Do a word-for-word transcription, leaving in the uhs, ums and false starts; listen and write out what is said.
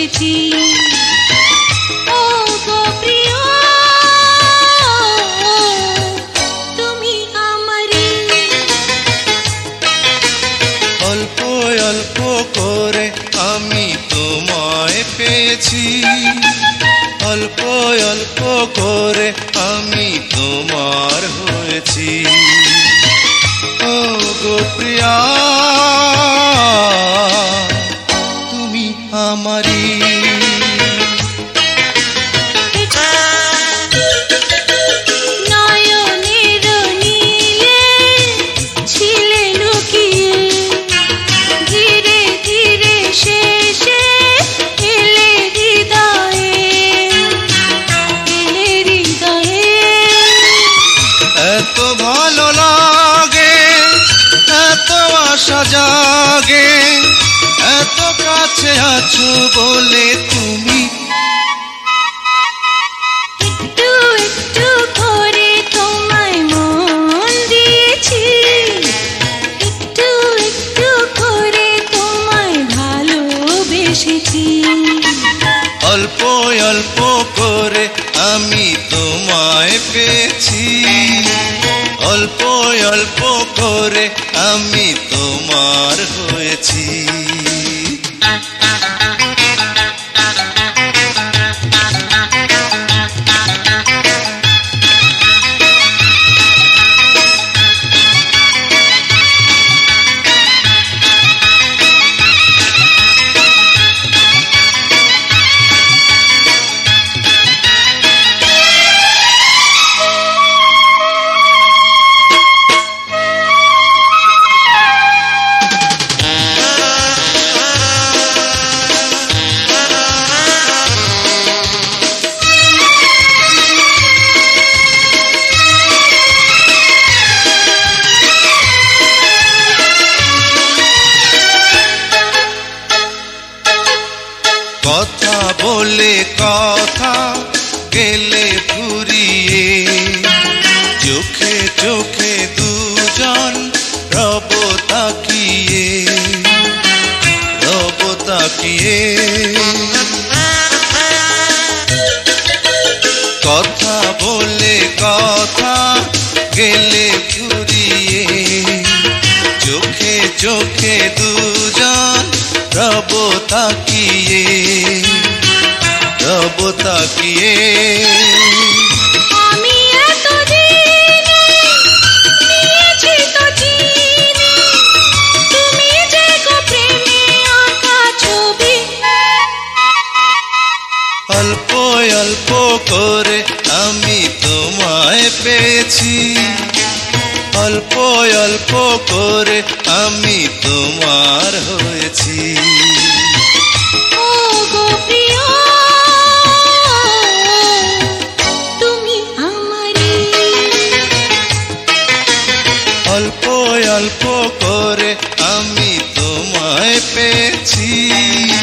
বেশেছি। ও গো প্রিয় তুমি আমারই। অল্প অল্প করে আমি তোমায় পেয়েছি, অল্প অল্প করে আমি তোমার হয়েছি। ও গো প্রিয়া তুমি আমারই। জাগে এত কাছে আছো বলে তুমি, একটু একটু করে তোমায় মন দিয়েছি, একটু একটু করে তোমায় ভালোবেসেছি। অল্প অল্প করে আমি তোমায় পেয়েছি, অল্প অল্প করে আমি তোমার হয়েছি। কথা বলে কথা গেলে ফুরিয়ে, চোখে চোখে দুজন রব তাকিয়ে, রব তাকিয়ে। কথা বলে কথা গেলে ফুরিয়ে, চোখে চোখে দুজন রব তাকিয়ে, রব তাকিয়ে। আমি এতদিনে নিয়েছি তো চিনি, তুমি যে গো প্রেমে আঁকা ছবি। অল্প অল্প করে আমি তোমায় পেয়েছি, অল্প অল্প করে আমি তোমার হয়েছি। ও গো প্রিয় তুমি আমারই। অল্প অল্প করে আমি তোমায় পেয়েছি।